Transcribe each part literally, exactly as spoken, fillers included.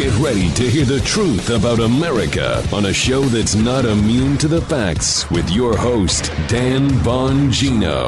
Get ready to hear the truth about America on a show that's not immune to the facts with your host, Dan Bongino.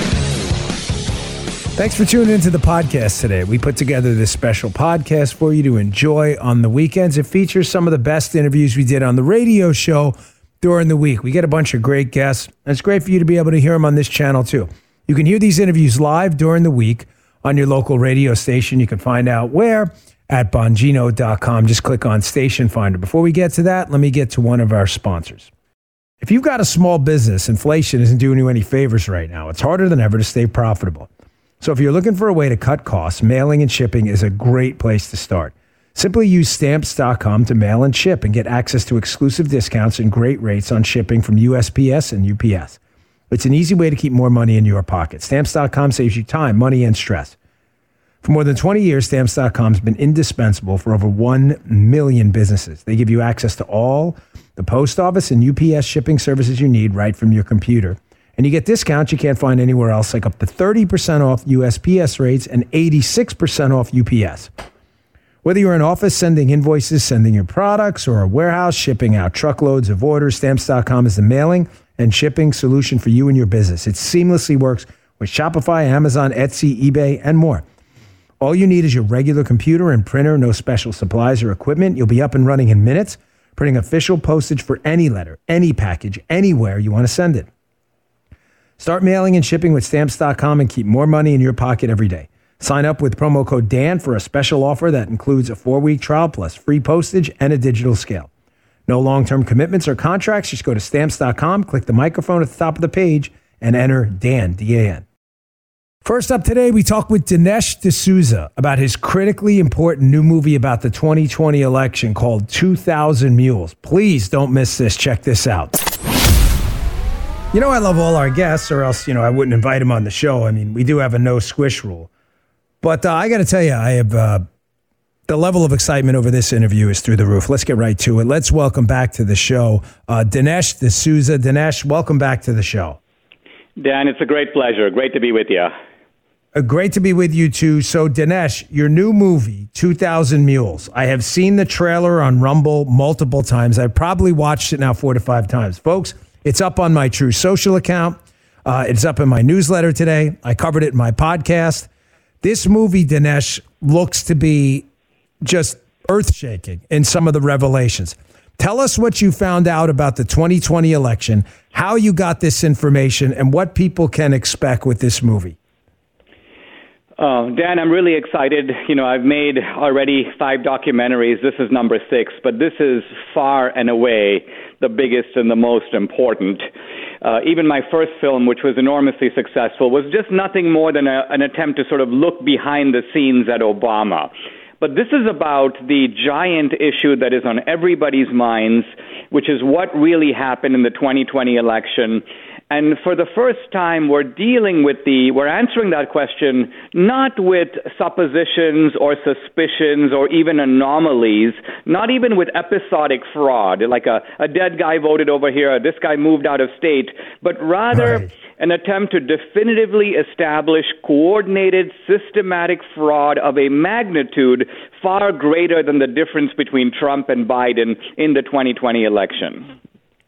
Thanks for tuning into the podcast today. We put together this special podcast for you to enjoy on the weekends. It features some of the best interviews we did on the radio show during the week. We get a bunch of great guests, and it's great for you to be able to hear them on this channel too. You can hear these interviews live during the week on your local radio station. You can find out where at Bongino dot com. Just click on Station Finder. Before we get to that, let me get to one of our sponsors. If you've got a small business, inflation isn't doing you any favors right now. It's harder than ever to stay profitable. So if you're looking for a way to cut costs, mailing and shipping is a great place to start. Simply use Stamps dot com to mail and ship and get access to exclusive discounts and great rates on shipping from U S P S and U P S. It's an easy way to keep more money in your pocket. Stamps dot com saves you time, money, and stress. For more than twenty years, Stamps dot com has been indispensable for over one million businesses. They give you access to all the post office and U P S shipping services you need right from your computer. And you get discounts you can't find anywhere else, like up to thirty percent off U S P S rates and eighty-six percent off U P S. Whether you're in office sending invoices, sending your products, or a warehouse shipping out truckloads of orders, Stamps dot com is the mailing and shipping solution for you and your business. It seamlessly works with Shopify, Amazon, Etsy, eBay, and more. All you need is your regular computer and printer, no special supplies or equipment. You'll be up and running in minutes, printing official postage for any letter, any package, anywhere you want to send it. Start mailing and shipping with Stamps dot com and keep more money in your pocket every day. Sign up with promo code Dan for a special offer that includes a four-week trial plus free postage and a digital scale. No long-term commitments or contracts. Just go to Stamps dot com, click the microphone at the top of the page, and enter Dan, D A N. First up today, we talk with Dinesh D'Souza about his critically important new movie about the twenty twenty election called two thousand Mules. Please don't miss this. Check this out. You know, I love all our guests, or else, you know, I wouldn't invite them on the show. I mean, we do have a no squish rule. But uh, I got to tell you, I have uh, the level of excitement over this interview is through the roof. Let's get right to it. Let's welcome back to the show uh, Dinesh D'Souza. Dinesh, welcome back to the show. Dan, it's a great pleasure. Great to be with you. Uh, great to be with you, too. So, Dinesh, your new movie, two thousand Mules. I have seen the trailer on Rumble multiple times. I've probably watched it now four to five times. Folks, it's up on my True Social account. Uh, it's up in my newsletter today. I covered it in my podcast. This movie, Dinesh, looks to be just earth-shaking in some of the revelations. Tell us what you found out about the twenty twenty election, how you got this information, and what people can expect with this movie. Uh, Dan, I'm really excited. You know, I've made already five documentaries. This is number six, but this is far and away the biggest and the most important. Uh, even my first film, which was enormously successful, was just nothing more than a, an attempt to sort of look behind the scenes at Obama. But this is about the giant issue that is on everybody's minds, which is what really happened in the twenty twenty election. And for the first time, we're dealing with the, we're answering that question not with suppositions or suspicions or even anomalies, not even with episodic fraud, like a, a dead guy voted over here, or this guy moved out of state, but rather right. an attempt to definitively establish coordinated, systematic fraud of a magnitude far greater than the difference between Trump and Biden in the twenty twenty election.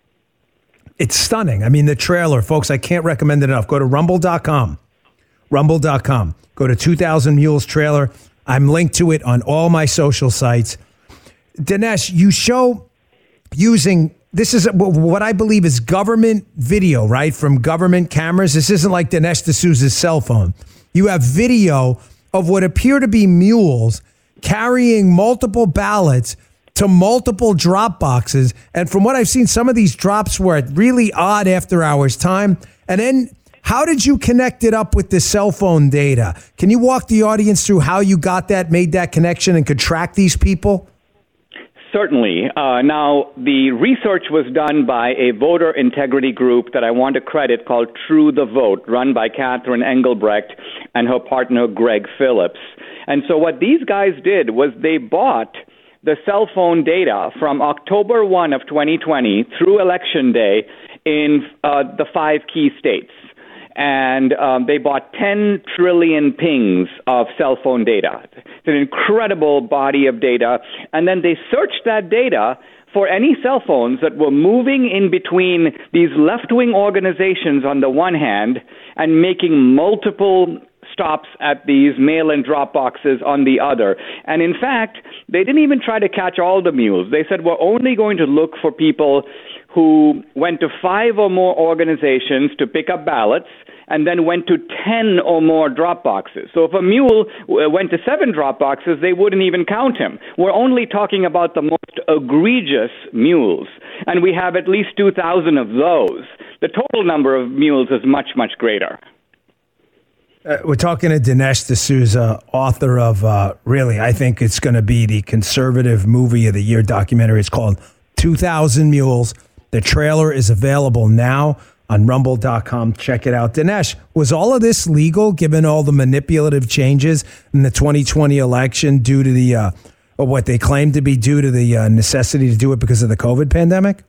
It's stunning. I mean, the trailer, folks, I can't recommend it enough. Go to rumble dot com. rumble dot com. Go to two thousand Mules trailer. I'm linked to it on all my social sites. Dinesh, you show using, this is what I believe is government video, right, from government cameras. This isn't like Dinesh D'Souza's cell phone. You have video of what appear to be mules carrying multiple ballots to multiple drop boxes. And from what I've seen, some of these drops were at really odd after hours time. And then how did you connect it up with the cell phone data? Can you walk the audience through how you got that, made that connection, and could track these people? Certainly. Uh, now, the research was done by a voter integrity group that I want to credit called True the Vote, run by Catherine Engelbrecht and her partner Greg Phillips. And so what these guys did was they bought the cell phone data from October first of twenty twenty through Election Day in uh, the five key states. And um, they bought ten trillion pings of cell phone data. an incredible body of data. And then they searched that data for any cell phones that were moving in between these left-wing organizations on the one hand and making multiple stops at these mail-in drop boxes on the other. And in fact, they didn't even try to catch all the mules. They said, we're only going to look for people who went to five or more organizations to pick up ballots and then went to ten or more drop boxes. So if a mule went to seven drop boxes, they wouldn't even count him. We're only talking about the most egregious mules, and we have at least two thousand of those. The total number of mules is much, much greater. Uh, we're talking to Dinesh D'Souza, author of, uh, really, I think it's going to be the conservative movie of the year documentary. It's called two thousand Mules. The trailer is available now on rumble dot com. Check it out. Dinesh, was all of this legal given all the manipulative changes in the twenty twenty election due to the, uh, or what they claim to be due to the uh, necessity to do it because of the COVID pandemic?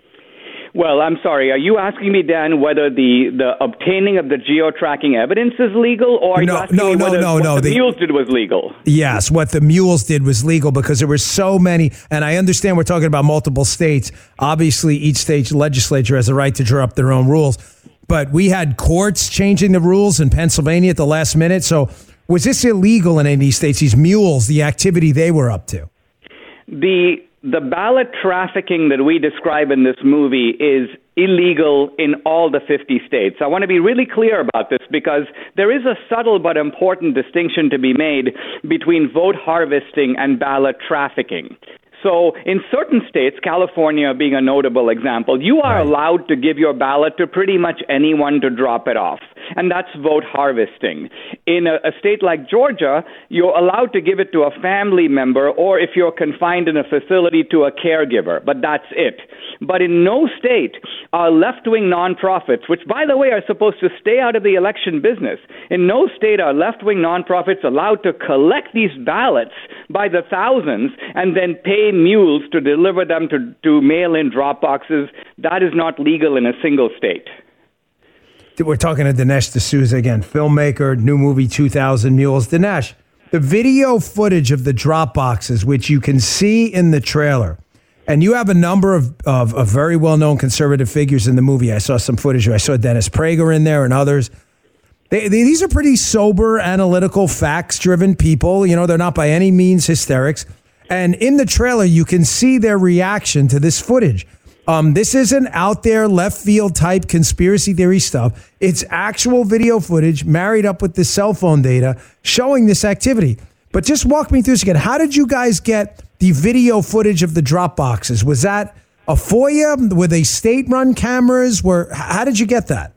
Well, I'm sorry. Are you asking me, Dan, whether the, the obtaining of the geo-tracking evidence is legal, or are no, you asking no, me no, whether no, what no, the, the mules did was legal? Yes, what the mules did was legal because there were so many, and I understand we're talking about multiple states. Obviously, each state legislature has a right to draw up their own rules, but we had courts changing the rules in Pennsylvania at the last minute. So was this illegal in any of these states, these mules, the activity they were up to? The the ballot trafficking that we describe in this movie is illegal in all the fifty states. I want to be really clear about this because there is a subtle but important distinction to be made between vote harvesting and ballot trafficking. So in certain states, California being a notable example, you are right. allowed to give your ballot to pretty much anyone to drop it off. And that's vote harvesting. In a, a state like Georgia, you're allowed to give it to a family member or if you're confined in a facility to a caregiver, but that's it. But in no state are left-wing nonprofits, which, by the way, are supposed to stay out of the election business, in no state are left-wing nonprofits allowed to collect these ballots by the thousands and then pay mules to deliver them to, to mail-in drop boxes. That is not legal in a single state. We're talking to Dinesh D'Souza again, filmmaker, new movie two thousand Mules. Dinesh, the video footage of the drop boxes, which you can see in the trailer, and you have a number of, of, of very well-known conservative figures in the movie. I saw some footage. I saw Dennis Prager in there and others. They, they, these are pretty sober, analytical, facts-driven people. You know, they're not by any means hysterics. And in the trailer, you can see their reaction to this footage. Um, this isn't out there left field type conspiracy theory stuff. It's actual video footage married up with the cell phone data showing this activity. But just walk me through this again. How did you guys get the video footage of the drop boxes? Was that a FOIA? Were they state-run cameras? Were how did you get that?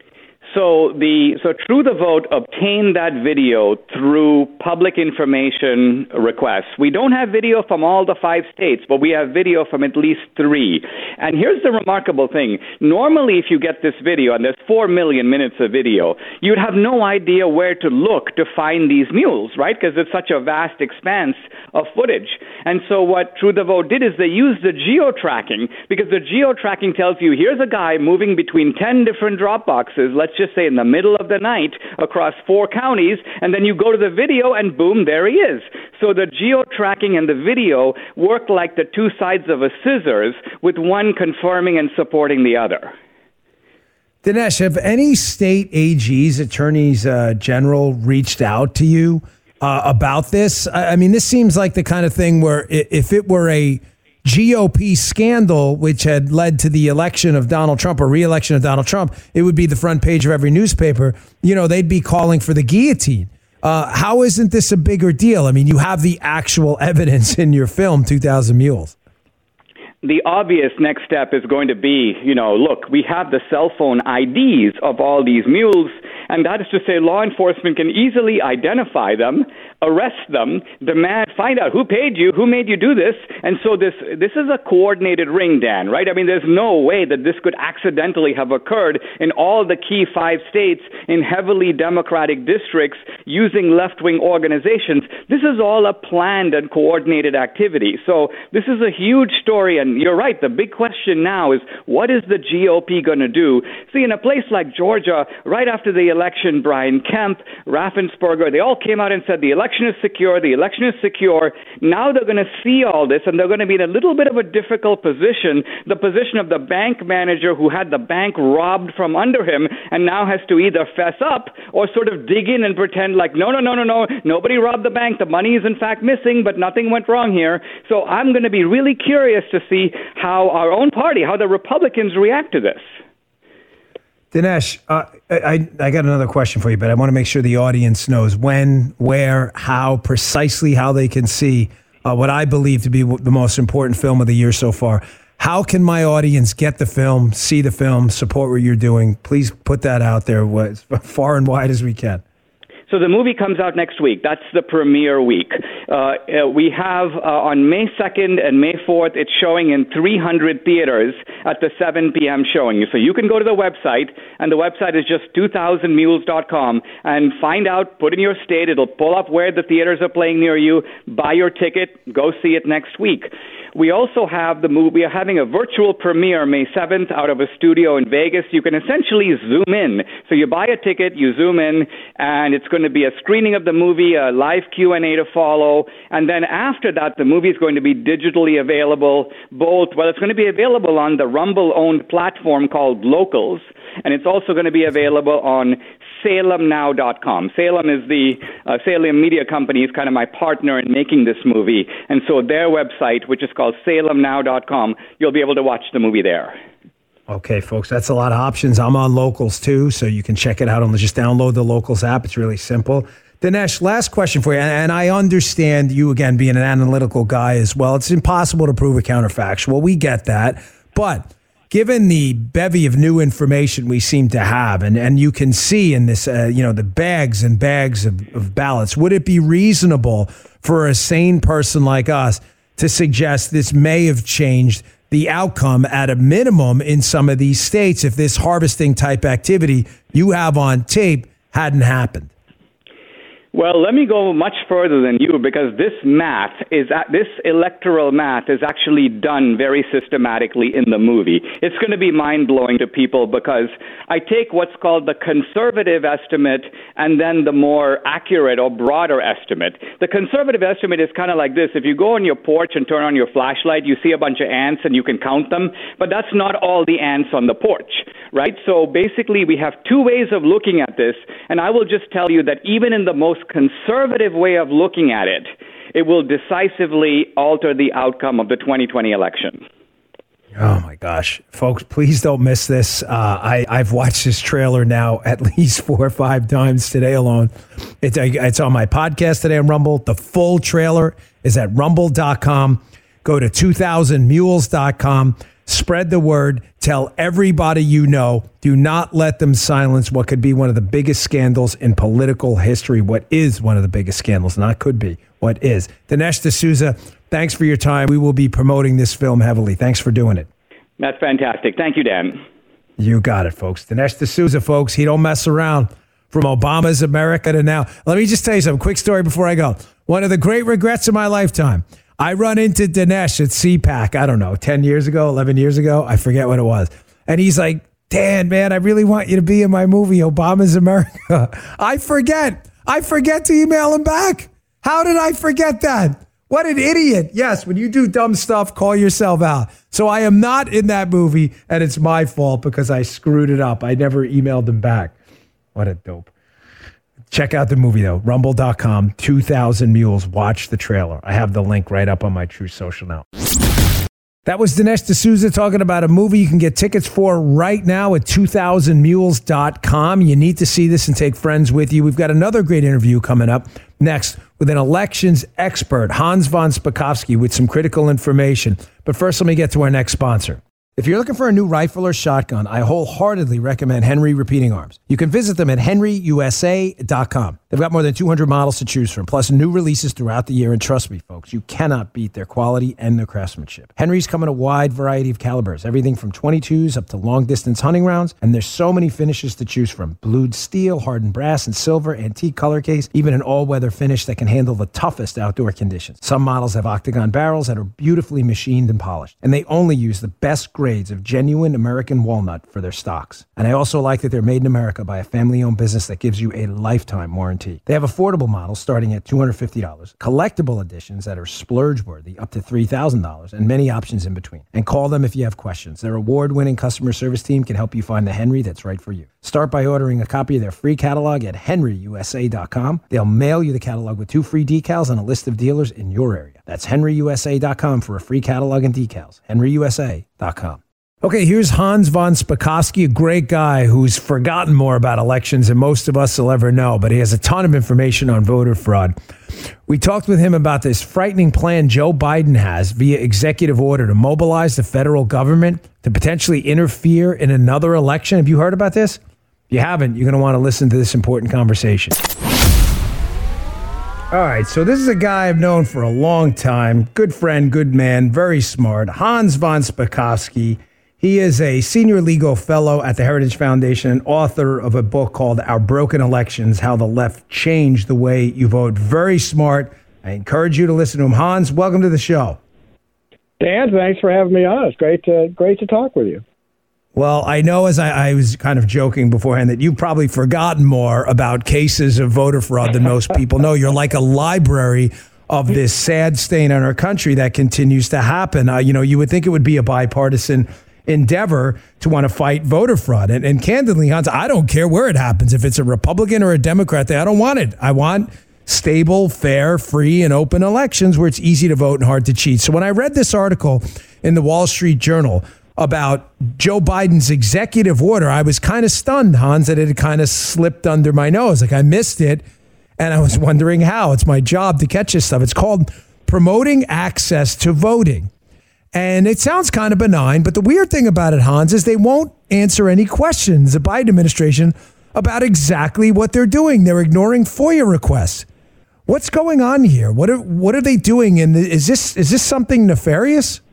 So the so True the Vote obtained that video through public information requests. We don't have video from all the five states, but we have video from at least three. And here's the remarkable thing. Normally, if you get this video, and there's four million minutes of video, you'd have no idea where to look to find these mules, right? Because it's such a vast expanse of footage. And so what True the Vote did is they used the geo-tracking, because the geo-tracking tells you, here's a guy moving between ten different drop boxes, let's just say in the middle of the night across four counties, and then you go to the video and boom, there he is. So the geo-tracking and the video work like the two sides of a scissors, with one confirming and supporting the other. Dinesh, have any state A Gs, attorneys uh, general, reached out to you uh, about this? I mean, this seems like the kind of thing where if it were a G O P scandal, which had led to the election of Donald Trump or re-election of Donald Trump, it would be the front page of every newspaper. You know, they'd be calling for the guillotine. Uh, how isn't this a bigger deal? I mean, you have the actual evidence in your film, two thousand Mules. The obvious next step is going to be, you know, look, we have the cell phone I Ds of all these mules, and that is to say law enforcement can easily identify them, arrest them, demand, find out who paid you, who made you do this. And so this this is a coordinated ring, Dan, right? I mean, there's no way that this could accidentally have occurred in all the key five states in heavily Democratic districts using left-wing organizations. This is all a planned and coordinated activity. So this is a huge story, and again, you're right. The big question now is, what is the G O P going to do? See, in a place like Georgia, right after the election, Brian Kemp, Raffensperger, they all came out and said the election is secure, the election is secure. Now they're going to see all this, and they're going to be in a little bit of a difficult position, the position of the bank manager who had the bank robbed from under him and now has to either fess up or sort of dig in and pretend like, no, no, no, no, no, nobody robbed the bank. The money is in fact missing, but nothing went wrong here. So I'm going to be really curious to see how our own party, how the Republicans react to this. Dinesh, uh, I, I got another question for you, but I want to make sure the audience knows when, where, how, precisely how they can see uh, what I believe to be the most important film of the year so far. How can my audience get the film, see the film, support what you're doing? Please put that out there as far and wide as we can. So the movie comes out next week. That's the premiere week. Uh, we have uh, on May second and May fourth, it's showing in three hundred theaters at the seven p.m. showing. So you can go to the website, and the website is just two thousand mules dot com, and find out, put in your state. It'll pull up where the theaters are playing near you. Buy your ticket. Go see it next week. We also have the movie. We are having a virtual premiere May seventh out of a studio in Vegas. You can essentially zoom in. So you buy a ticket, you zoom in, and it's going to be a screening of the movie, a live Q and A to follow. And then after that, the movie is going to be digitally available. Both, well, it's going to be available on the Rumble-owned platform called Locals, and it's also going to be available on Salem Now dot com. Salem is the uh, Salem Media Company, is kind of my partner in making this movie. And so their website, which is called Salem Now dot com, you'll be able to watch the movie there. Okay, folks, that's a lot of options. I'm on Locals too, so you can check it out and just download the Locals app. It's really simple. Dinesh, last question for you, and I understand you, again, being an analytical guy as well. It's impossible to prove a counterfactual. We get that. But given the bevy of new information we seem to have, and, and you can see in this, uh, you know, the bags and bags of, of ballots, would it be reasonable for a sane person like us to suggest this may have changed the outcome at a minimum in some of these states if this harvesting type activity you have on tape hadn't happened? Well, let me go much further than you, because this math is this electoral math is actually done very systematically in the movie. It's going to be mind-blowing to people, because I take what's called the conservative estimate and then the more accurate or broader estimate. The conservative estimate is kind of like this. If you go on your porch and turn on your flashlight, you see a bunch of ants and you can count them, but that's not all the ants on the porch, right? So basically we have two ways of looking at this, and I will just tell you that even in the most conservative way of looking at it, it will decisively alter the outcome of the twenty twenty election. Oh, my gosh. Folks, please don't miss this. Uh, I, I've watched this trailer now at least four or five times today alone. It's, it's on my podcast today on Rumble. The full trailer is at rumble dot com. Go to two thousand mules dot com. Spread the word. Tell everybody you know. Do not let them silence what could be one of the biggest scandals in political history. What is one of the biggest scandals? Not could be. What is. Dinesh D'Souza, thanks for your time. We will be promoting this film heavily. Thanks for doing it. That's fantastic. Thank you, Dan. You got it, folks. Dinesh D'Souza, folks. He don't mess around. From Obama's America to now. Let me just tell you some quick story before I go. One of the great regrets of my lifetime. I run into Dinesh at C PAC, I don't know, ten years ago, eleven years ago. I forget what it was. And he's like, Dan, man, I really want you to be in my movie, Obama's America. I forget. I forget to email him back. How did I forget that? What an idiot. Yes, when you do dumb stuff, call yourself out. So I am not in that movie, and it's my fault because I screwed it up. I never emailed him back. What a dope. Check out the movie, though. rumble dot com, two thousand mules. Watch the trailer. I have the link right up on my True Social now. That was Dinesh D'Souza talking about a movie you can get tickets for right now at two thousand mules dot com. You need to see this and take friends with you. We've got another great interview coming up next with an elections expert, Hans von Spakovsky, with some critical information. But first, let me get to our next sponsor. If you're looking for a new rifle or shotgun, I wholeheartedly recommend Henry Repeating Arms. You can visit them at henry u s a dot com. They've got more than two hundred models to choose from, plus new releases throughout the year. And trust me, folks, you cannot beat their quality and their craftsmanship. Henry's come in a wide variety of calibers, everything from twenty-twos up to long-distance hunting rounds. And there's so many finishes to choose from. Blued steel, hardened brass and silver, antique color case, even an all-weather finish that can handle the toughest outdoor conditions. Some models have octagon barrels that are beautifully machined and polished. And they only use the best grades of genuine American walnut for their stocks. And I also like that they're made in America by a family-owned business that gives you a lifetime warranty. They have affordable models starting at two hundred fifty dollars, collectible editions that are splurge-worthy up to three thousand dollars, and many options in between. And call them if you have questions. Their award-winning customer service team can help you find the Henry that's right for you. Start by ordering a copy of their free catalog at henry u s a dot com. They'll mail you the catalog with two free decals and a list of dealers in your area. That's henry u s a dot com for a free catalog and decals. henry u s a dot com. Okay, here's Hans von Spakovsky, a great guy who's forgotten more about elections than most of us will ever know, but he has a ton of information on voter fraud. We talked with him about this frightening plan Joe Biden has via executive order to mobilize the federal government to potentially interfere in another election. Have you heard about this? If you haven't, you're going to want to listen to this important conversation. All right, so this is a guy I've known for a long time. Good friend, good man, very smart. Hans von Spakovsky. He is a senior legal fellow at the Heritage Foundation and author of a book called Our Broken Elections, How the Left Changed the Way You Vote. Very smart. I encourage you to listen to him. Hans, welcome to the show. Dan, thanks for having me on. It's great to, great to talk with you. Well, I know, as I, I was kind of joking beforehand, that you've probably forgotten more about cases of voter fraud than most people know. You're like a library of this sad stain on our country that continues to happen. Uh, you know, you would think it would be a bipartisan endeavor to want to fight voter fraud. And, and candidly, Hans, I don't care where it happens. If it's a Republican or a Democrat, I don't want it. I want stable, fair, free, and open elections where it's easy to vote and hard to cheat. So when I read this article in the Wall Street Journal about Joe Biden's executive order, I was kind of stunned, Hans, that it had kind of slipped under my nose. Like I missed it, and I was wondering how. It's my job to catch this stuff. It's called Promoting Access to Voting. And it sounds kind of benign, but the weird thing about it, Hans, is they won't answer any questions, the Biden administration, about exactly what they're doing. They're ignoring FOIA requests. What's going on here? What are what are they doing? And is this is this something nefarious?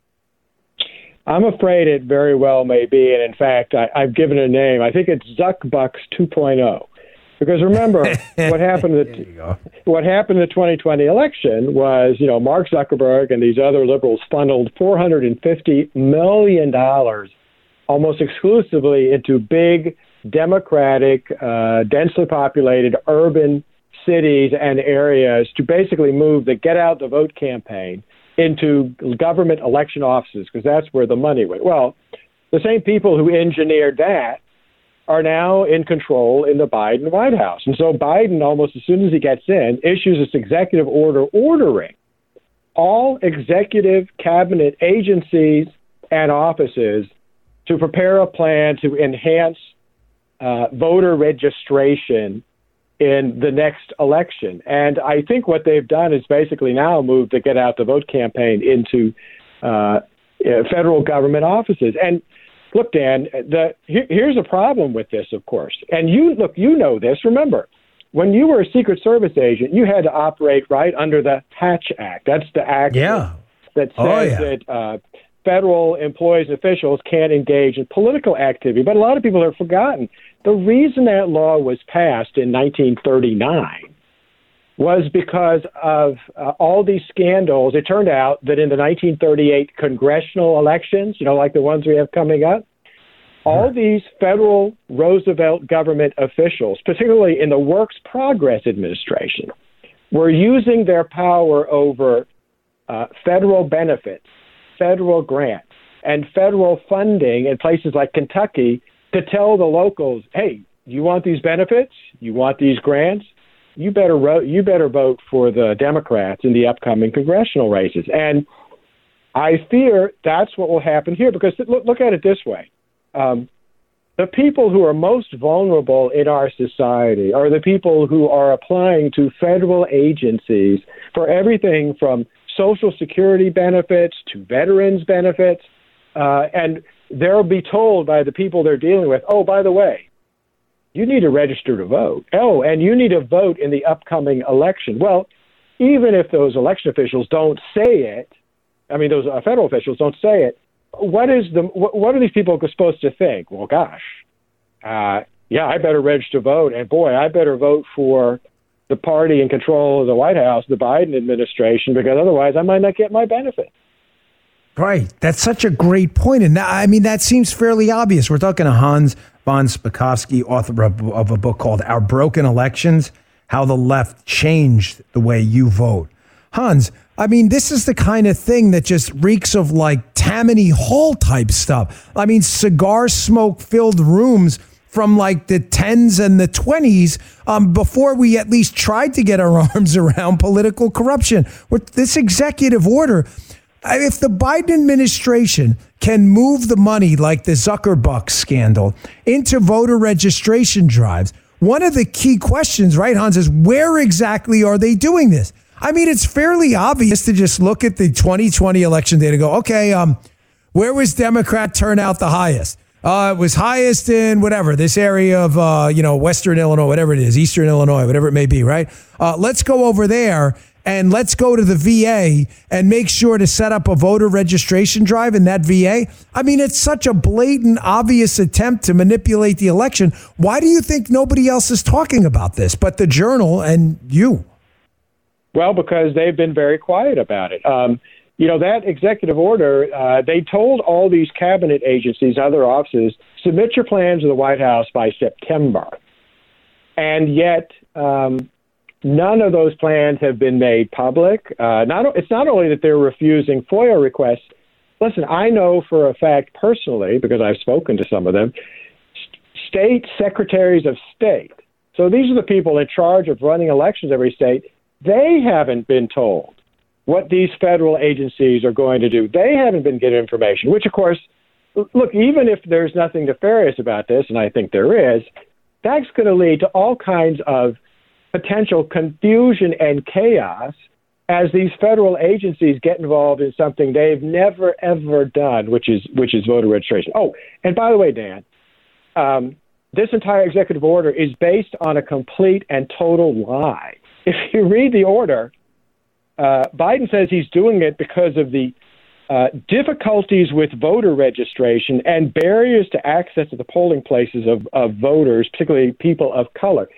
I'm afraid it very well may be. And in fact, I, I've given it a name. I think it's Zuckbucks two point oh. Because remember, what happened at what happened in the twenty twenty election was, you know, Mark Zuckerberg and these other liberals funneled four hundred fifty million dollars almost exclusively into big, democratic, uh, densely populated urban cities and areas to basically move the Get Out the Vote campaign into government election offices, because that's where the money went. Well, the same people who engineered that are now in control in the Biden White House. And so Biden, almost as soon as he gets in, issues this executive order ordering all executive cabinet agencies and offices to prepare a plan to enhance uh, voter registration in the next election. And I think what they've done is basically now moved the Get Out the Vote campaign into uh, federal government offices. And look, Dan, the, here, here's a problem with this, of course. And you look, you know this. Remember, when you were a Secret Service agent, you had to operate right under the Hatch Act. That's the act yeah. that, that says oh, yeah. that uh, federal employees and officials can't engage in political activity. But a lot of people have forgotten. The reason that law was passed in nineteen thirty-nine was because of uh, all these scandals. It turned out that in the nineteen thirty-eight congressional elections, you know, like the ones we have coming up, all these federal Roosevelt government officials, particularly in the Works Progress administration, were using their power over uh, federal benefits, federal grants, and federal funding in places like Kentucky to tell the locals, hey, you want these benefits? You want these grants? You better ro- you better vote for the Democrats in the upcoming congressional races. And I fear that's what will happen here, because look, look at it this way. Um, the people who are most vulnerable in our society are the people who are applying to federal agencies for everything from Social Security benefits to veterans benefits, uh, and they'll be told by the people they're dealing with, oh, by the way, you need to register to vote. Oh, and you need to vote in the upcoming election. Well, even if those election officials don't say it, I mean, those uh, federal officials don't say it, what is the what, what are these people supposed to think? Well, gosh, uh, yeah, I better register to vote, and boy, I better vote for the party in control of the White House, the Biden administration, because otherwise I might not get my benefit. Right. That's such a great point. And that, I mean, that seems fairly obvious. We're talking to Hans von Spakovsky, author of, of a book called Our Broken Elections, How the Left Changed the Way You Vote. Hans, I mean, this is the kind of thing that just reeks of like Tammany Hall type stuff. I mean, cigar smoke filled rooms from like the tens and the twenties um, before we at least tried to get our arms around political corruption. With this executive order, if the Biden administration can move the money like the Zuckerbucks scandal into voter registration drives, one of the key questions, right, Hans, is where exactly are they doing this? I mean, it's fairly obvious to just look at the twenty twenty election data and go, okay, um, where was Democrat turnout the highest? Uh, it was highest in whatever, this area of, uh, you know, Western Illinois, whatever it is, Eastern Illinois, whatever it may be, right? Uh, let's go over there and let's go to the V A and make sure to set up a voter registration drive in that V A. I mean, it's such a blatant, obvious attempt to manipulate the election. Why do you think nobody else is talking about this but the Journal and you? Well, because they've been very quiet about it. Um, you know, that executive order, uh, they told all these cabinet agencies, other offices, submit your plans to the White House by September. And yet, um, none of those plans have been made public. Uh, not, it's not only that they're refusing FOIA requests. Listen, I know for a fact personally, because I've spoken to some of them, st- state secretaries of state. So these are the people in charge of running elections every state. They haven't been told what these federal agencies are going to do. They haven't been given information, which, of course, look, even if there's nothing nefarious about this, and I think there is, that's going to lead to all kinds of potential confusion and chaos as these federal agencies get involved in something they've never, ever done, which is which is voter registration. Oh, and by the way, Dan, um, this entire executive order is based on a complete and total lie. If you read the order, uh, Biden says he's doing it because of the uh, difficulties with voter registration and barriers to access to the polling places of, of voters, particularly people of color.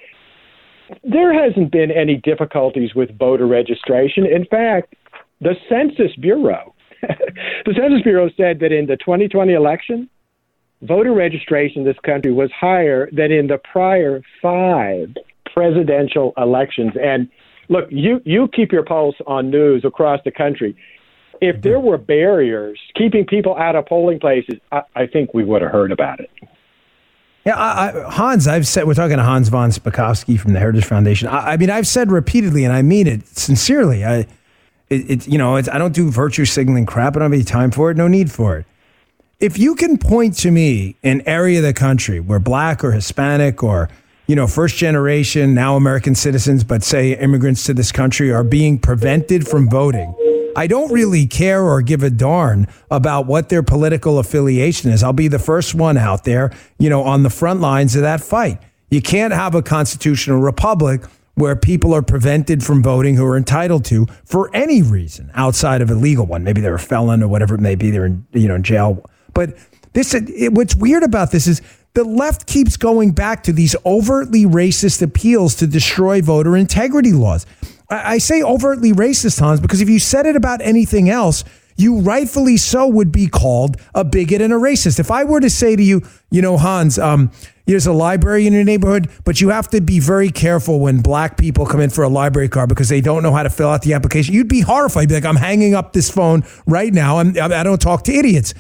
There hasn't been any difficulties with voter registration. In fact, the Census Bureau, the Census Bureau said that in the twenty twenty election, voter registration in this country was higher than in the prior five presidential elections. And look, you, you keep your pulse on news across the country. If there were barriers keeping people out of polling places, I, I think we would have heard about it. Yeah, I, I, Hans, I've said, we're talking to Hans von Spakovsky from the Heritage Foundation. I, I mean, I've said repeatedly, and I mean it sincerely, I, it, it, you know, it's, I don't do virtue signaling crap. I don't have any time for it. No need for it. If you can point to me an area of the country where black or Hispanic or, you know, first generation, now American citizens, but say immigrants to this country are being prevented from voting, I don't really care or give a darn about what their political affiliation is. I'll be the first one out there, you know, on the front lines of that fight. You can't have a constitutional republic where people are prevented from voting who are entitled to for any reason outside of a legal one. Maybe they're a felon or whatever it may be. They're in, you know, in jail. But this, it, what's weird about this is the left keeps going back to these overtly racist appeals to destroy voter integrity laws. I say overtly racist, Hans, because if you said it about anything else, you rightfully so would be called a bigot and a racist. If I were to say to you, you know, Hans, um, there's a library in your neighborhood, but you have to be very careful when black people come in for a library card because they don't know how to fill out the application. You'd be horrified. You'd be like, I'm hanging up this phone right now. I'm, I don't talk to idiots.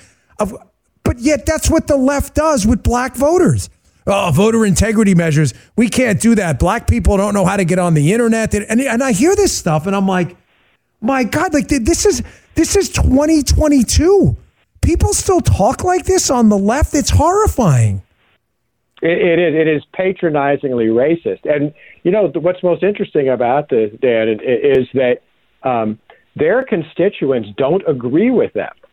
But yet that's what the left does with black voters. Oh, voter integrity measures. We can't do that. Black people don't know how to get on the internet. And, and I hear this stuff and I'm like, my God, like this is this is twenty twenty-two. People still talk like this on the left. It's horrifying. It, it is. It is patronizingly racist. And, you know, what's most interesting about this, Dan, is that um, their constituents don't agree with them.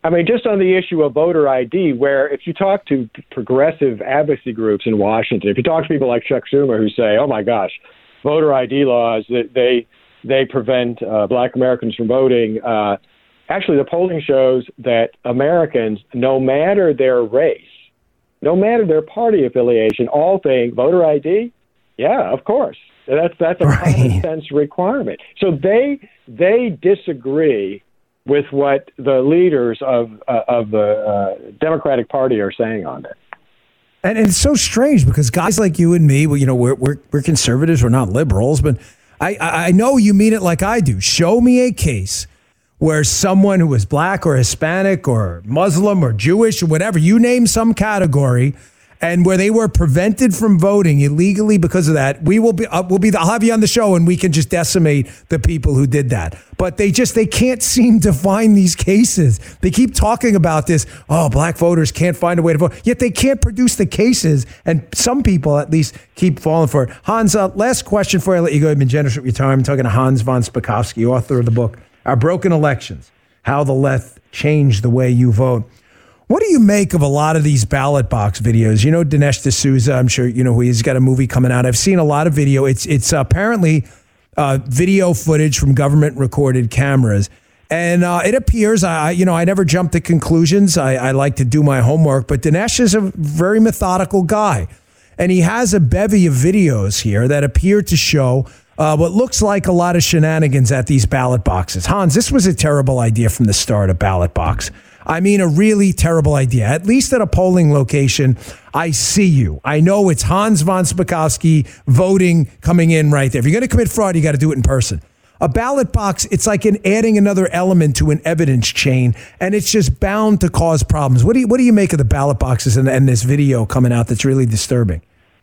I mean, just on the issue of voter I D, where if you talk to progressive advocacy groups in Washington, if you talk to people like Chuck Schumer who say, oh, my gosh, voter I D laws, they they prevent uh, black Americans from voting, uh, actually the polling shows that Americans, no matter their race, no matter their party affiliation, all think voter I D, yeah, of course. That's that's a right. common sense requirement. So they they disagree with what the leaders of uh, of the uh, Democratic Party are saying on it. And, and it's so strange because guys like you and me, well, you know, we're we're, we're conservatives, we're not liberals, but I, I know you mean it like I do. Show me a case where someone who is black or Hispanic or Muslim or Jewish or whatever, you name some category, and where they were prevented from voting illegally because of that, we will be, uh, we'll be, I'll have you on the show and we can just decimate the people who did that. But they just, they can't seem to find these cases. They keep talking about this, oh, black voters can't find a way to vote, yet they can't produce the cases. And some people at least keep falling for it. Hans, uh, last question for you. I'll let you go. You've been generous with your time. I'm talking to Hans von Spakovsky, author of the book, Our Broken Elections, How the Left Changed the Way You Vote. What do you make of a lot of these ballot box videos? You know, Dinesh D'Souza, I'm sure you know who he is. He's got a movie coming out. I've seen a lot of video. It's it's apparently uh, video footage from government recorded cameras. And uh, it appears, I you know, I never jump to conclusions. I, I like to do my homework. But Dinesh is a very methodical guy. And he has a bevy of videos here that appear to show uh, what looks like a lot of shenanigans at these ballot boxes. Hans, this was a terrible idea from the start, a ballot box. I mean, a really terrible idea. At least at a polling location, I see you. I know it's Hans von Spakovsky voting coming in right there. If you're going to commit fraud, you got to do it in person. A ballot box, it's like an adding another element to an evidence chain, and it's just bound to cause problems. What do you, what do you make of the ballot boxes and, and this video coming out that's really disturbing?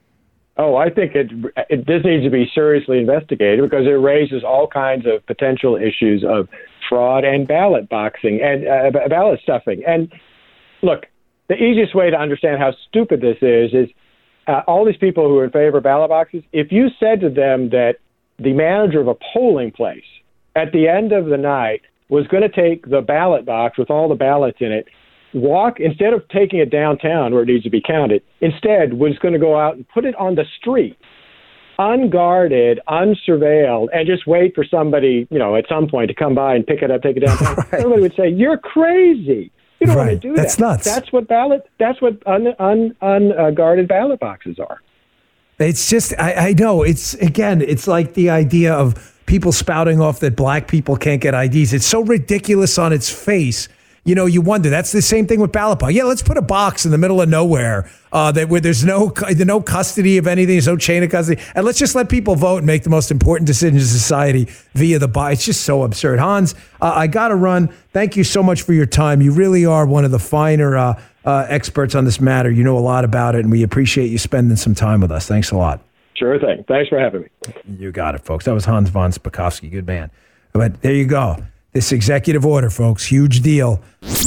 Oh, I think it, it this needs to be seriously investigated because it raises all kinds of potential issues of fraud and ballot boxing and uh, ballot stuffing. And look, the easiest way to understand how stupid this is is uh, all these people who are in favor of ballot boxes, if you said to them that the manager of a polling place at the end of the night was going to take the ballot box with all the ballots in it, walk, instead of taking it downtown where it needs to be counted, instead was going to go out and put it on the street, unguarded, unsurveilled, and just wait for somebody, you know, at some point to come by and pick it up, take it downtown. Right. Everybody would say, "You're crazy. You don't right. want to do that's that." That's nuts. That's what ballot. That's what un, un, unguarded ballot boxes are. It's just, I, I know. It's again, it's like the idea of people spouting off that black people can't get I Ds. It's so ridiculous on its face. You know, you wonder. That's the same thing with ballot box. Yeah, let's put a box in the middle of nowhere uh, that where there's no no custody of anything, there's no chain of custody, and let's just let people vote and make the most important decisions in society via the box. It's just so absurd. Hans, uh, I got to run. Thank you so much for your time. You really are one of the finer uh, uh, experts on this matter. You know a lot about it, and we appreciate you spending some time with us. Thanks a lot. Sure thing. Thanks for having me. You got it, folks. That was Hans von Spakovsky. Good man. But there you go. This executive order, folks, huge deal.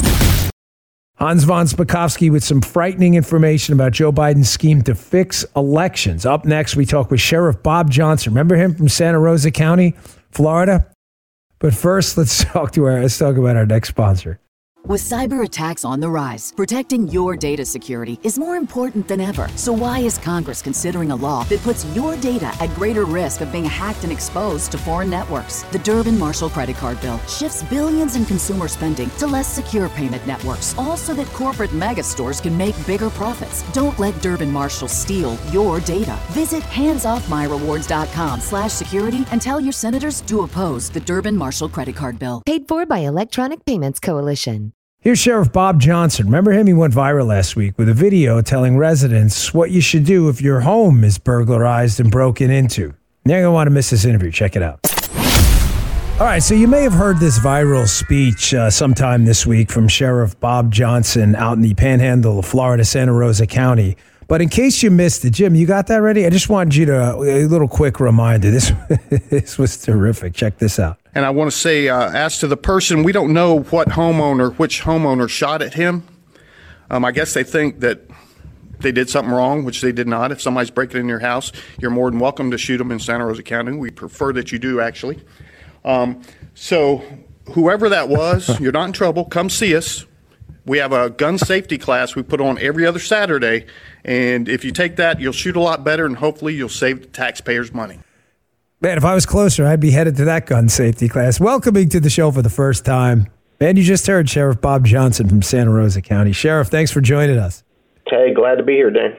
Hans von Spakovsky with some frightening information about Joe Biden's scheme to fix elections. Up next, we talk with Sheriff Bob Johnson. Remember him from Santa Rosa County, Florida? But first, let's talk to our let's talk about our next sponsor. With cyber attacks on the rise, protecting your data security is more important than ever. So why is Congress considering a law that puts your data at greater risk of being hacked and exposed to foreign networks? The Durbin-Marshall credit card bill shifts billions in consumer spending to less secure payment networks, all so that corporate mega stores can make bigger profits. Don't let Durbin-Marshall steal your data. Visit handsoffmyrewards.com slash security and tell your senators to oppose the Durbin-Marshall credit card bill. Paid for by Electronic Payments Coalition. Here's Sheriff Bob Johnson. Remember him? He went viral last week with a video telling residents what you should do if your home is burglarized and broken into. You're going to want to miss this interview. Check it out. All right, so you may have heard this viral speech uh, sometime this week from Sheriff Bob Johnson out in the panhandle of Florida, Santa Rosa County. But in case you missed it, Jim, you got that ready? I just wanted you to, a little quick reminder. This, this was terrific. Check this out. And I want to say, uh, as to the person, we don't know what homeowner, which homeowner shot at him. Um, I guess they think that they did something wrong, which they did not. If somebody's breaking in your house, you're more than welcome to shoot them in Santa Rosa County. We prefer that you do, actually. Um, so whoever that was, you're not in trouble. Come see us. We have a gun safety class we put on every other Saturday, and if you take that, you'll shoot a lot better, and hopefully you'll save the taxpayers money. Man, if I was closer, I'd be headed to that gun safety class. Welcoming to the show for the first time. Man, you just heard Sheriff Bob Johnson from Santa Rosa County. Sheriff, thanks for joining us. Hey, glad to be here, Dan.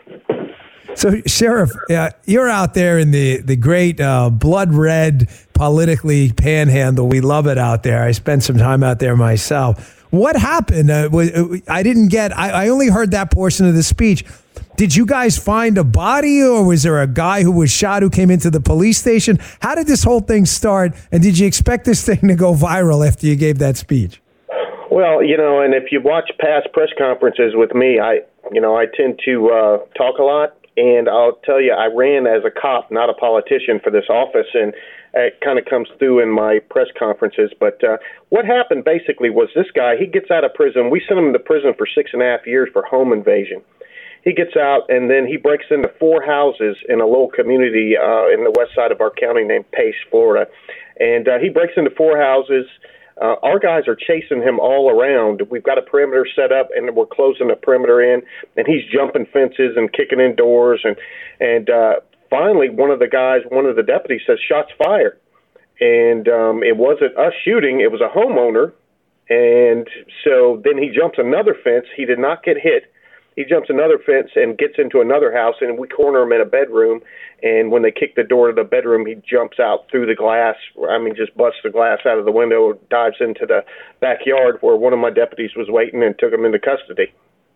So, Sheriff, uh, you're out there in the, the great uh, blood red, politically panhandle. We love it out there. I spent some time out there myself. What happened? Uh, was, I didn't get, I, I only heard that portion of the speech. Did you guys find a body, or was there a guy who was shot who came into the police station? How did this whole thing start, and did you expect this thing to go viral after you gave that speech? Well, you know, and if you watch past press conferences with me, I, you know, I tend to uh, talk a lot. And I'll tell you, I ran as a cop, not a politician, for this office, and it kind of comes through in my press conferences. But uh, what happened basically was this guy, he gets out of prison. We sent him to prison for six and a half years for home invasion. He gets out, and then he breaks into four houses in a little community uh, in the west side of our county named Pace, Florida. And uh, he breaks into four houses. Uh, our guys are chasing him all around. We've got a perimeter set up, and we're closing the perimeter in, and he's jumping fences and kicking in doors. And, and uh, finally, one of the guys, one of the deputies says, "Shots fired." And um, it wasn't us shooting. It was a homeowner. And so then he jumps another fence. He did not get hit. He jumps another fence and gets into another house, and we corner him in a bedroom. And when they kick the door to the bedroom, he jumps out through the glass. I mean, just busts the glass out of the window, dives into the backyard where one of my deputies was waiting, and took him into custody.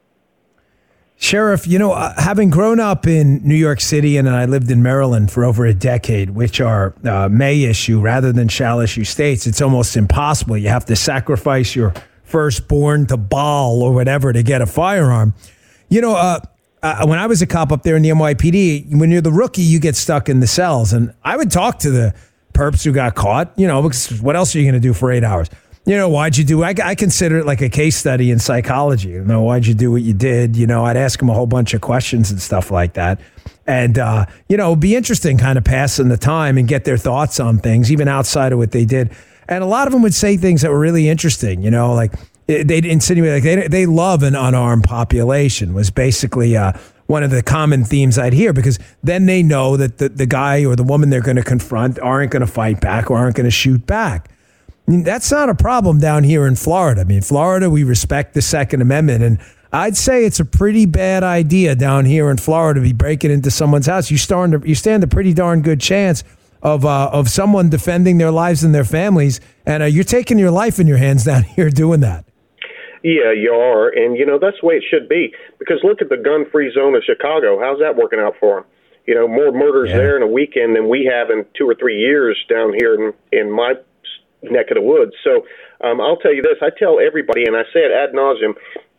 Sheriff, you know, uh, having grown up in New York City and I lived in Maryland for over a decade, which are uh, may issue rather than shall issue states, it's almost impossible. You have to sacrifice your firstborn to Baal or whatever to get a firearm. You know, uh, uh, when I was a cop up there in the N Y P D, when you're the rookie, you get stuck in the cells. And I would talk to the perps who got caught, you know, because what else are you going to do for eight hours? You know, why'd you do, I, I consider it like a case study in psychology. You know, why'd you do what you did? You know, I'd ask them a whole bunch of questions and stuff like that. And, uh, you know, it'd be interesting kind of passing the time and get their thoughts on things, even outside of what they did. And a lot of them would say things that were really interesting, you know, like, they'd insinuate like they they love an unarmed population was basically uh, one of the common themes I'd hear, because then they know that the, the guy or the woman they're going to confront aren't going to fight back or aren't going to shoot back. I mean, that's not a problem down here in Florida. I mean, Florida, we respect the Second Amendment, and I'd say it's a pretty bad idea down here in Florida to be breaking into someone's house. You stand you stand a pretty darn good chance of uh, of someone defending their lives and their families, and uh, you're taking your life in your hands down here doing that. Yeah, you are. And, you know, that's the way it should be. Because look at the gun-free zone of Chicago. How's that working out for them? You know, more murders yeah. there in a weekend than we have in two or three years down here in, in my neck of the woods. So um, I'll tell you this. I tell everybody, and I say it ad nauseum,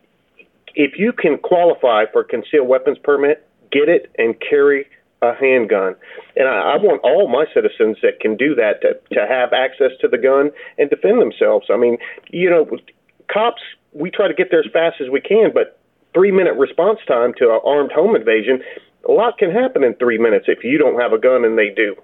if you can qualify for a concealed weapons permit, get it and carry a handgun. And I, I want all my citizens that can do that to, to have access to the gun and defend themselves. I mean, you know, cops, we try to get there as fast as we can, but three-minute response time to an armed home invasion, a lot can happen in three minutes if you don't have a gun and they do.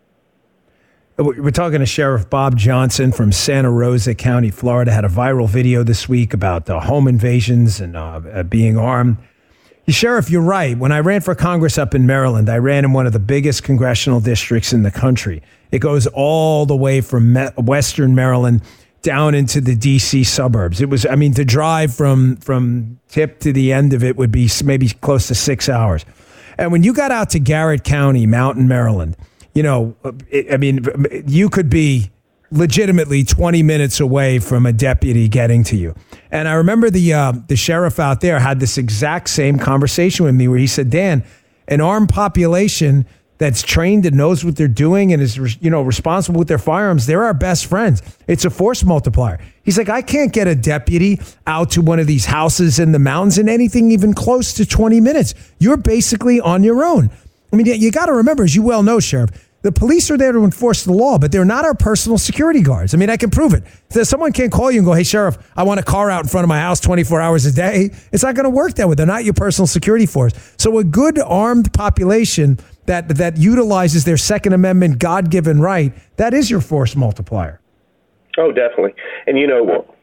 We're talking to Sheriff Bob Johnson from Santa Rosa County, Florida. Had a viral video this week about uh, home invasions and uh, being armed. Sheriff, you're right. When I ran for Congress up in Maryland, I ran in one of the biggest congressional districts in the country. It goes all the way from me- Western Maryland down into the D C suburbs. It was, I mean, to drive from from tip to the end of it would be maybe close to six hours. And when you got out to Garrett County, Mountain, Maryland, you know, it, I mean, you could be legitimately twenty minutes away from a deputy getting to you. And I remember the uh, the sheriff out there had this exact same conversation with me where he said, Dan, an armed population that's trained and knows what they're doing and is, you know, responsible with their firearms, they're our best friends. It's a force multiplier. He's like, I can't get a deputy out to one of these houses in the mountains in anything even close to twenty minutes. You're basically on your own. I mean, you got to remember, as you well know, Sheriff, the police are there to enforce the law, but they're not our personal security guards. I mean, I can prove it. If someone can't call you and go, hey, Sheriff, I want a car out in front of my house twenty-four hours a day, it's not going to work that way. They're not your personal security force. So a good armed population that that utilizes their Second Amendment God-given right, that is your force multiplier. Oh, definitely. And, you know,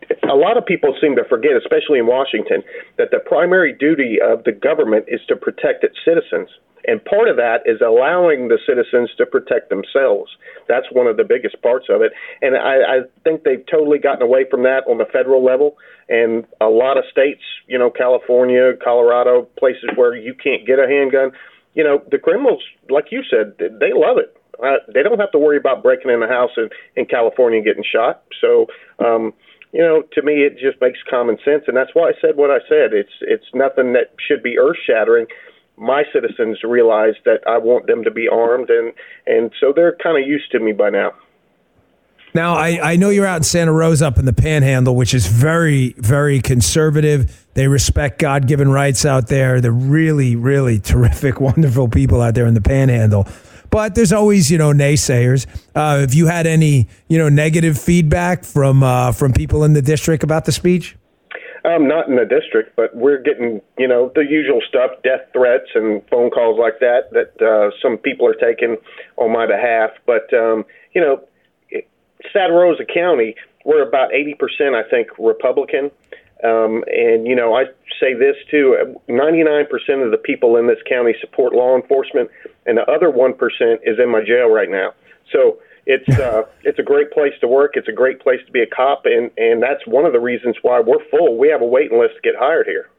a lot of people seem to forget, especially in Washington, that the primary duty of the government is to protect its citizens. And part of that is allowing the citizens to protect themselves. That's one of the biggest parts of it. And I, I think they've totally gotten away from that on the federal level. And a lot of states, you know, California, Colorado, places where you can't get a handgun, you know, the criminals, like you said, they love it. Uh, they don't have to worry about breaking in a house in, in California and getting shot. So, um, you know, to me, it just makes common sense. And that's why I said what I said. It's it's nothing that should be earth-shattering. My citizens realize that I want them to be armed, and, and so they're kind of used to me by now. Now, I, I know you're out in Santa Rosa up in the Panhandle, which is very, very conservative. They respect God-given rights out there. They're really, really terrific, wonderful people out there in the Panhandle. But there's always, you know, naysayers. Uh, have you had any, you know, negative feedback from uh, from people in the district about the speech? Um, not in the district, but we're getting, you know, the usual stuff, death threats and phone calls like that, that uh, some people are taking on my behalf. But, um, you know, Santa Rosa County, we're about eighty percent, I think, Republican. Um, and, you know, I say this, too, ninety-nine percent of the people in this county support law enforcement, and the other one percent is in my jail right now. So it's uh, it's a great place to work. It's a great place to be a cop, and, and that's one of the reasons why we're full. We have a waiting list to get hired here.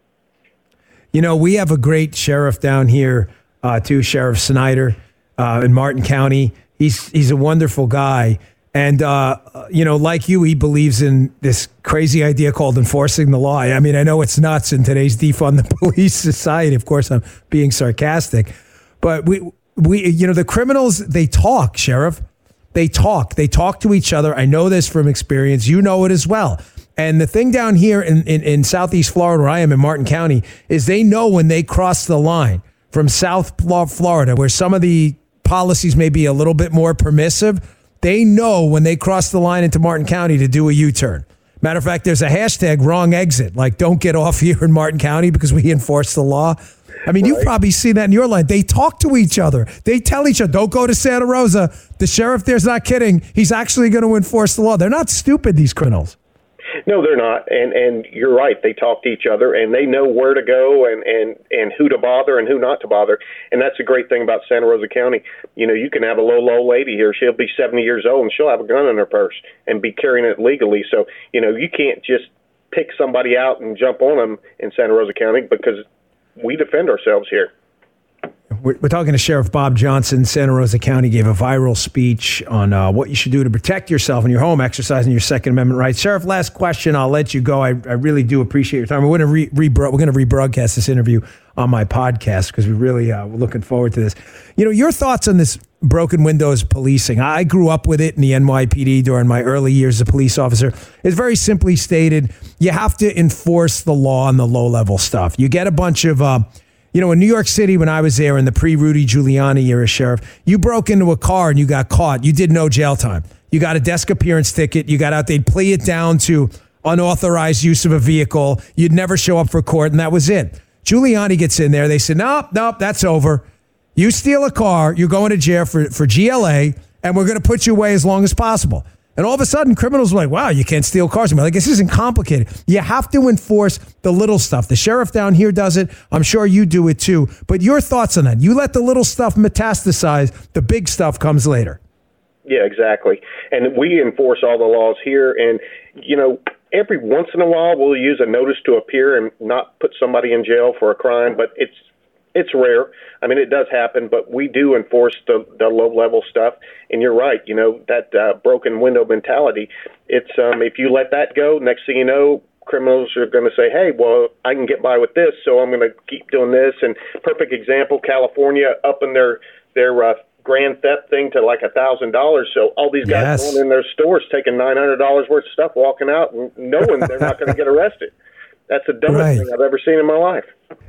You know, we have a great sheriff down here, uh, too, Sheriff Snyder uh, in Martin County. He's he's a wonderful guy. And, uh, you know, like you, he believes in this crazy idea called enforcing the law. I mean, I know it's nuts in today's defund the police society. Of course, I'm being sarcastic. But, we, we, you know, the criminals, they talk, Sheriff. They talk. They talk to each other. I know this from experience. You know it as well. And the thing down here in, in, in Southeast Florida, where I am in Martin County, is they know when they cross the line from South Florida, where some of the policies may be a little bit more permissive. They know when they cross the line into Martin County to do a U-turn. Matter of fact, there's a hashtag wrong exit, like don't get off here in Martin County because we enforce the law. I mean, right. You've probably seen that in your line. They talk to each other. They tell each other, don't go to Santa Rosa. The sheriff there's not kidding. He's actually going to enforce the law. They're not stupid, these criminals. No, they're not. And and you're right. They talk to each other, and they know where to go and, and, and who to bother and who not to bother. And that's a great thing about Santa Rosa County. You know, you can have a low, low lady here. She'll be seventy years old, and she'll have a gun in her purse and be carrying it legally. So, you know, you can't just pick somebody out and jump on them in Santa Rosa County because we defend ourselves here. We're, we're talking to Sheriff Bob Johnson. Santa Rosa County gave a viral speech on uh, what you should do to protect yourself in your home, exercising your Second Amendment rights. Sheriff, last question. I'll let you go. I, I really do appreciate your time. We're going to re, re, we're going to rebroadcast this interview on my podcast because we really uh, we're looking forward to this. You know, your thoughts on this broken windows policing. I grew up with it in the N Y P D during my early years as a police officer. It's very simply stated, you have to enforce the law on the low-level stuff. You get a bunch of... Uh, You know, in New York City, when I was there in the pre-Rudy Giuliani era, Sheriff, you broke into a car and you got caught. You did no jail time. You got a desk appearance ticket. You got out. They'd plea it down to unauthorized use of a vehicle. You'd never show up for court, and that was it. Giuliani gets in there. They said, nope, nope, that's over. You steal a car, you're going to jail for, for G L A, and we're going to put you away as long as possible. And all of a sudden, criminals were like, wow, you can't steal cars. I'm like, this isn't complicated. You have to enforce the little stuff. The sheriff down here does it. I'm sure you do it too. But your thoughts on that? You let the little stuff metastasize. The big stuff comes later. Yeah, exactly. And we enforce all the laws here. And, you know, every once in a while we'll use a notice to appear and not put somebody in jail for a crime. But it's It's rare. I mean, it does happen, but we do enforce the, the low-level stuff. And you're right, you know, that uh, broken window mentality, it's um, if you let that go, next thing you know, criminals are going to say, hey, well, I can get by with this, so I'm going to keep doing this. And perfect example, California upping their, their uh, grand theft thing to like one thousand dollars. So all these guys yes. going in their stores taking nine hundred dollars worth of stuff, walking out, and knowing they're not going to get arrested. That's the dumbest right. thing I've ever seen in my life.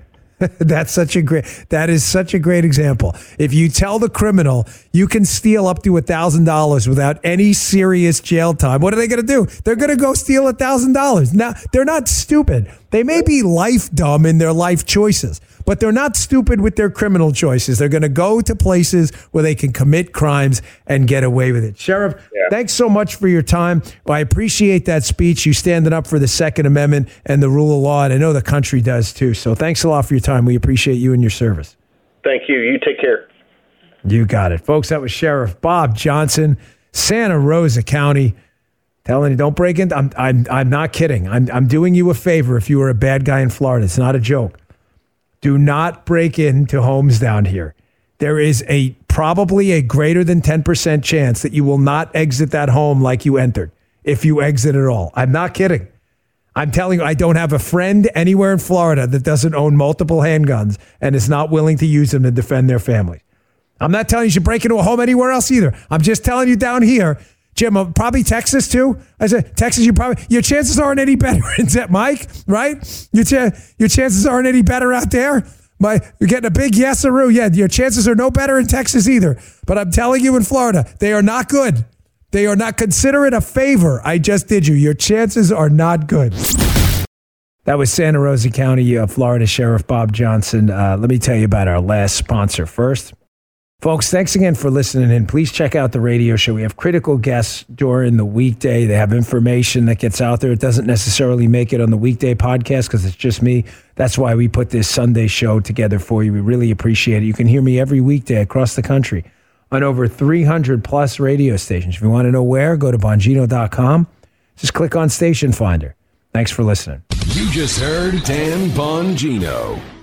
That's such a great, that is such a great example. If you tell the criminal you can steal up to a thousand dollars without any serious jail time, what are they going to do? They're going to go steal a thousand dollars. Now, they're not stupid. They may be life dumb in their life choices, but they're not stupid with their criminal choices. They're going to go to places where they can commit crimes and get away with it. Sheriff, yeah. Thanks so much for your time. Well, I appreciate that speech, you standing up for the Second Amendment and the rule of law, and I know the country does too. So thanks a lot for your time. We appreciate you and your service. Thank you. You take care. You got it. Folks, that was Sheriff Bob Johnson, Santa Rosa County. Telling you, don't break in. I'm, I'm, I'm not kidding. I'm, I'm doing you a favor if you were a bad guy in Florida. It's not a joke. Do not break into homes down here. There is a probably a greater than ten percent chance that you will not exit that home like you entered, if you exit at all. I'm not kidding. I'm telling you, I don't have a friend anywhere in Florida that doesn't own multiple handguns and is not willing to use them to defend their family. I'm not telling you you should break into a home anywhere else either. I'm just telling you down here, Jim, uh, probably Texas too. I said Texas. You probably your chances aren't any better. Is that Mike? Right? Your cha- your chances aren't any better out there. My, you're getting a big yes-a-roo. Yeah, your chances are no better in Texas either. But I'm telling you, in Florida, they are not good. They are not. Consider it a favor. I just did you. Your chances are not good. That was Santa Rosa County, uh, Florida Sheriff Bob Johnson. Uh, let me tell you about our last sponsor first. Folks, thanks again for listening in. Please check out the radio show. We have critical guests during the weekday. They have information that gets out there. It doesn't necessarily make it on the weekday podcast because it's just me. That's why we put this Sunday show together for you. We really appreciate it. You can hear me every weekday across the country on over three hundred plus radio stations. If you want to know where, go to bongino dot com. Just click on Station Finder. Thanks for listening. You just heard Dan Bongino.